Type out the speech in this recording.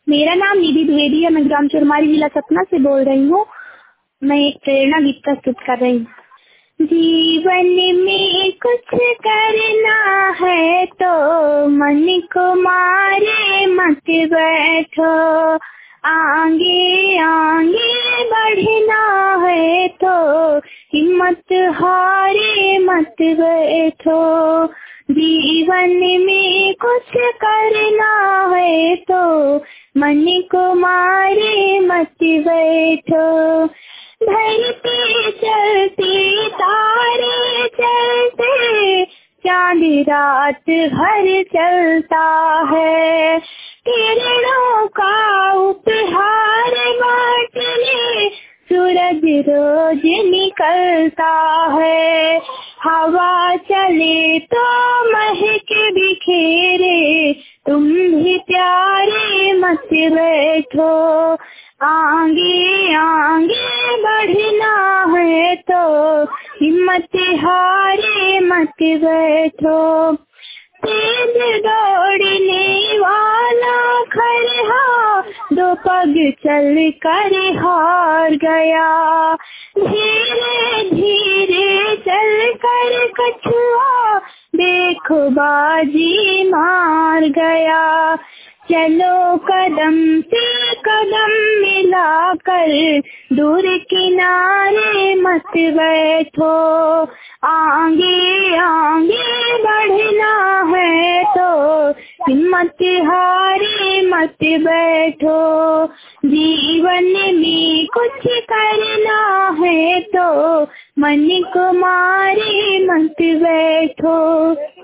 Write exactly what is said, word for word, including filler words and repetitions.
मेरा नाम निधि द्विवेदी है। मैं ग्राम चुरमारी जिला सतना से बोल रही हूँ। मैं एक प्रेरणा गीत प्रस्तुत कर रही हूँ। जीवन में कुछ करना है तो मन को मारे मत बैठो, आगे आगे बढ़ना है तो हिम्मत हारे मत बैठो। जीवन में कुछ करना है तो मन को मारे मत बैठो। धरती चलती तारे चलते चांद रात भर चलता है, किरणों का उपहार बांटने सूरज रोज निकलता है। हवा चले तो महक बिखेरे, तुम भी प्यारे मत बैठो, आगे आगे बढ़ना है तो हिम्मत हारे मत बैठो। तेज दौड़ने वाला खरहा दो पग चल कर हार गया, धीरे धीरे चल कर कछुआ देखो बाजी मार गया। चलो कदम से कदम मिलाकर दूर किनारे मत बैठो, आगे आगे बढ़ना है तो हिम्मत हारे मत बैठो। जीवन में कुछ करना है तो मन को मारे मत बैठो।